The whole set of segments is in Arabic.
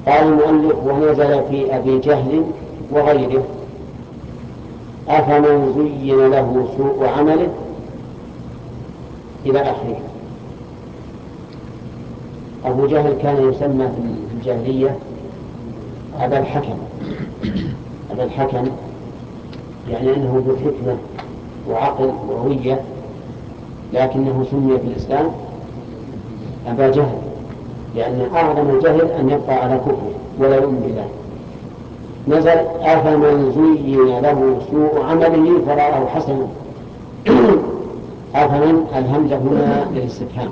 قال المؤلف ونزل في أبي جهل وغيره أفمن زين له سوء عمله إلى آخره. أبو جهل كان يسمى في الجاهلية أبا الحكم. أبا الحكم يعني أنه ذو حكمة وعقل وروية، لكنه سمي في الإسلام أبا جهل، لأن أعظم الجهل أن يبقى على كفره ولا يؤمن بالله. نزل أفمن زين له سوء عمله فرآه حسنا. أفمن الهمزة هنا للاستفهام،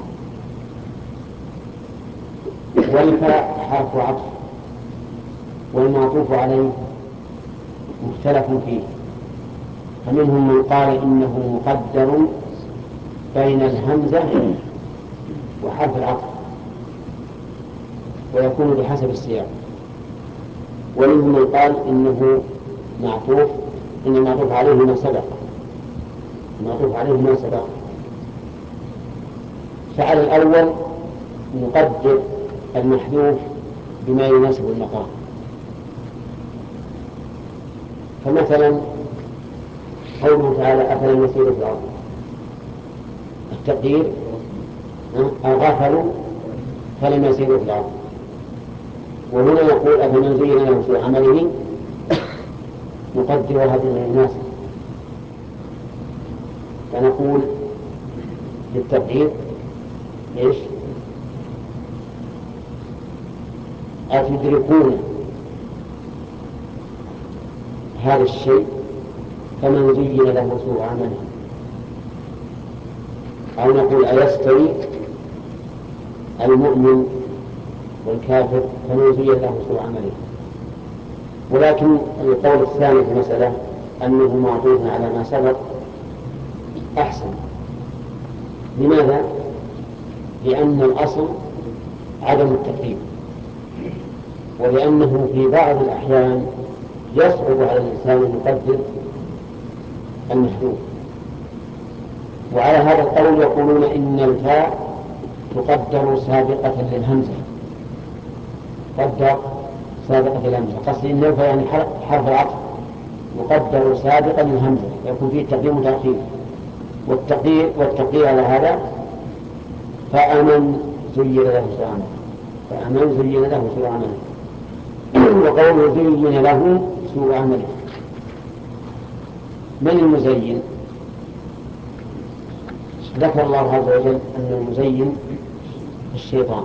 والفاء حرف عطف، والمعطوف عليه مختلف فيه، فمنهم من قال إنه مقدر بين الهمزة وحرف العطف ويكون بحسب السياق، ومنهم من قال إنه معطوف، إن المعطوف عليه ما سبق، المعطوف عليه ما سبق. فعلى الأول نقدر المحذوف بما يناسب المقام. فمثلا قوله تعالى أفلم يسيروا في الأرض، التقدير غفلوا فلم يسيروا في الأرض. وهنا يقول أفمن زين له سوء عمله، نقدر هذه من الناس، فنقول للتقدير إيش؟ أتدركون هذا الشيء فمن زين له سوء عمله، أو نقول أيستوي المؤمن والكافر فمن زين له سوء عمله. ولكن القول الثاني في المسألة أنه معطوف على ما سبق أحسن. لماذا؟ لأن الأصل عدم التقدير، ولأنه في بعض الأحيان يصعب على الإنسان أن يقدر المحذوف. وعلى هذا القول يقولون إن الفاء تقدر سابقة للهمزة، تقدر سابقة للهمزة، قصدي إن الفاء يعني حرف العطف يقدر سابقا للهمزة، يكون فيه تقديم وتأخير. والتقدير على هذا فأمن زين له سوء عمله، فأمن زين له سوء عمله. وقوله زين له سوء عمله، من المزين؟ ذكر الله عز وجل أن المزين الشيطان،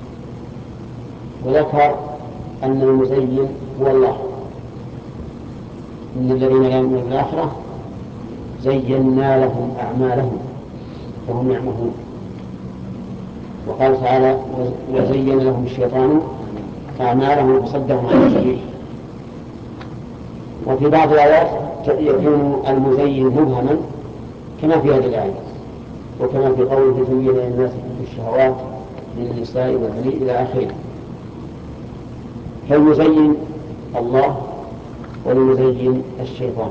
وذكر أن المزين هو الله، إن الذين لا يؤمنون بالآخرة زينا لهم أعمالهم فهم يعمهون. وقال تعالى وزين لهم الشيطان أعمالهم فصدهم عن السبيل. وفي بعض الآيات يكون المزين مبهما كما في هذه الآية، وكما في قوله زين للناس بالشهوات من النساء والبنين إلى آخره. فالمزين الله والمزين الشيطان.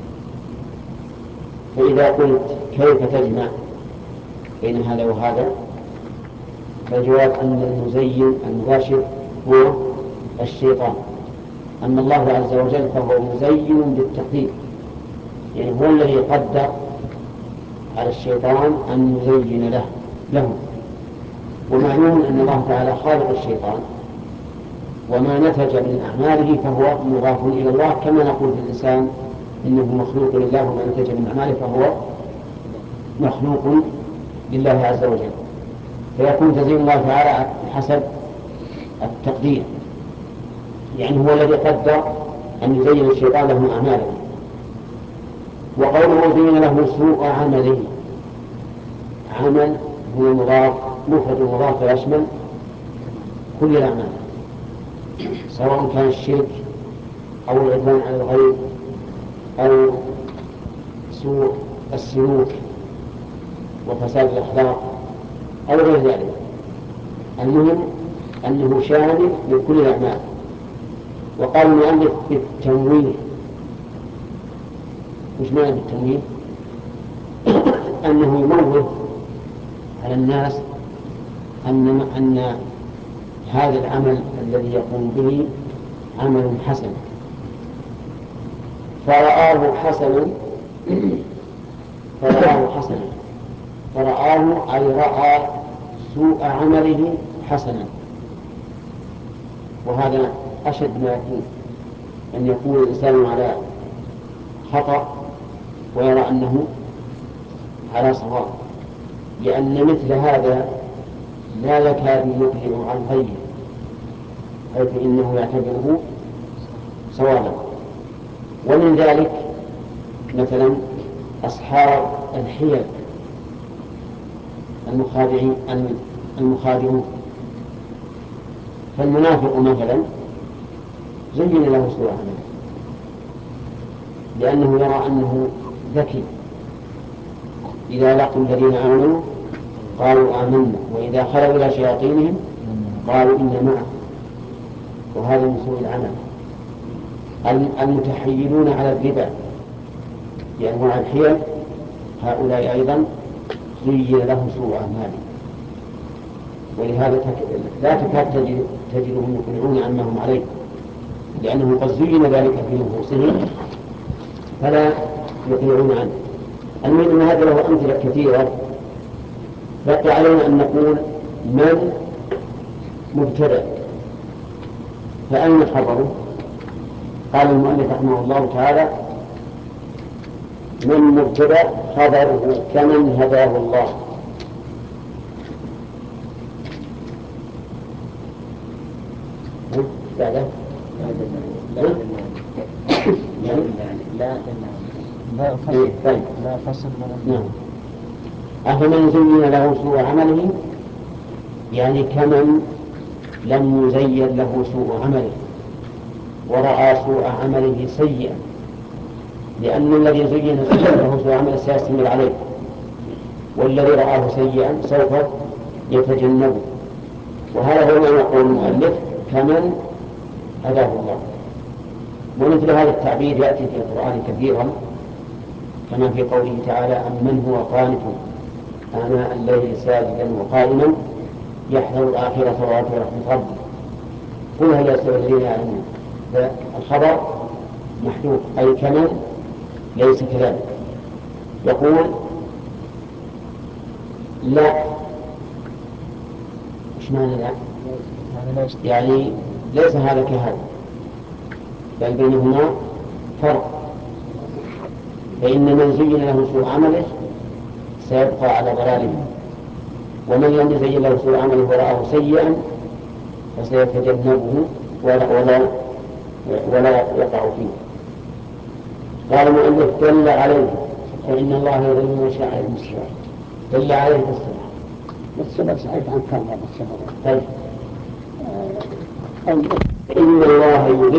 فإذا قلت كيف تجمع بين هذا وهذا، فالجواب أن المزين المباشر هو الشيطان، أما الله عز وجل فهو مزين بالتقدير، يعني هو الذي قدر على الشيطان أن يزين له. ومعلوم أن الله تعالى خالق الشيطان، وما نتج من أعماله فهو مضاف إلى الله، كما نقول في الإنسان إنه مخلوق لله، وما نتج من أعماله فهو مخلوق لله عز وجل. فيكون تزيين الله تعالى بحسب التقدير، يعني هو الذي قدر أن يزين الشيطان له أعماله. وقوله زين له سوء عمله، عمل هو مضاف، مفرد مضاف يشمل كل الأعمال، سواء كان الشرك أو العدوان على الغير أو سوء السلوك وفساد الأخلاق أو غير ذلك. المهم أنه شامل لكل الأعمال. وقال المؤلف بالتنويه. وش معنى بالتنويه؟ أنه ينوه على الناس أن هذا العمل الذي يقوم به عمل حسن فرآه حسنا فرآه أي رأى سوء عمله حسنا. وهذا أشد ما يكون، أن يكون الإنسان على خطأ ويرى أنه على صواب، لأن مثل هذا لا يكاد يقلع عن غيره، حيث إنه يعتبره صوابا. ومن ذلك مثلا أصحاب الحيل المخادعون. فالمنافق مثلا زين له سوء عمله لأنه يرى أنه ذكي، إذا لقوا الذين آمنوا قالوا آمنا وإذا خلوا إلى شياطينهم قالوا إنا معكم، وهذا من سوء العمل. المتحيلون على الربا بأنواع الحيل هؤلاء أيضا زين لهم سوء أعمالهم، ولهذا لا تكاد تجدهم يقلعون عما هم عليه، لأنه قد زين ذلك في نفوسهم فلا يقلعون عنه. المهم هذا له أمثلة كثيرة. بقي علينا أن نقول من مبتدأ، فأين خبره؟ قال المؤلف رحمه الله تعالى: من مبتدأ خبره كمن هداه الله. بعده لا فصل نعم. أفمن زين له سوء عمله، يعني كمن لم يزين له سوء عمله ورأى سوء عمله سيئا، لأن الذي زين له سوء عمله سيستمر عليه، والذي رآه سيئا سوف يتجنبه. وهذا هو ما يقول المؤلف: كمن هداه الله. ومثل هذا التعبير يأتي في القرآن كثيرا، كما في قوله تعالى: أمن هو قانت آناء الليل ساجدا وقائما يحذر الآخرة ويرجو رحمة ربه قل هل يستوي الذين يعلمون. فالخبر محذوف، أي كمن ليس كذلك. يقول: لا. إيش معنى لا؟ يعني ليس هذا كهذا، بل بينهما فرق. فإن من زين له سوء عمله سيبقى على ضلاله، ومن لم يزين له سوء عمله ورآه سيئا فسيتجنبه ولا يقع فيه. قال المؤلف: دل عليه، فإن الله يظل من شاء المسلم. دل عليه بالصلاة والسبب سألت عن كلمة بالسبب. طيب. إن الله يظل